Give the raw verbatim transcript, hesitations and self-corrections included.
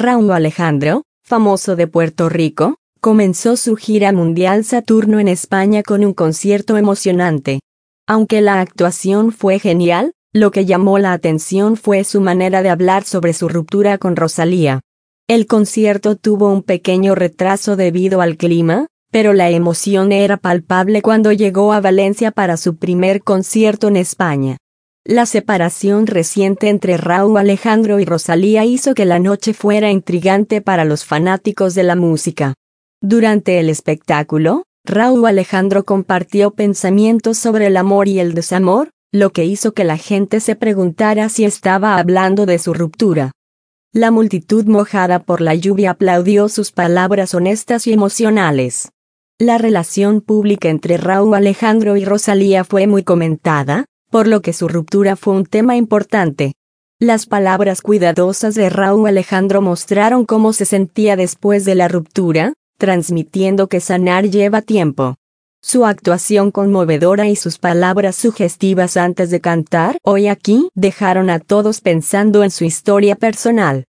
Rauw Alejandro, famoso de Puerto Rico, comenzó su gira mundial Saturno en España con un concierto emocionante. Aunque la actuación fue genial, lo que llamó la atención fue su manera de hablar sobre su ruptura con Rosalía. El concierto tuvo un pequeño retraso debido al clima, pero la emoción era palpable cuando llegó a Valencia para su primer concierto en España. La separación reciente entre Rauw Alejandro y Rosalía hizo que la noche fuera intrigante para los fanáticos de la música. Durante el espectáculo, Rauw Alejandro compartió pensamientos sobre el amor y el desamor, lo que hizo que la gente se preguntara si estaba hablando de su ruptura. La multitud mojada por la lluvia aplaudió sus palabras honestas y emocionales. La relación pública entre Rauw Alejandro y Rosalía fue muy comentada, por lo que su ruptura fue un tema importante. Las palabras cuidadosas de Rauw Alejandro mostraron cómo se sentía después de la ruptura, transmitiendo que sanar lleva tiempo. Su actuación conmovedora y sus palabras sugestivas antes de cantar "Hoy aquí" dejaron a todos pensando en su historia personal.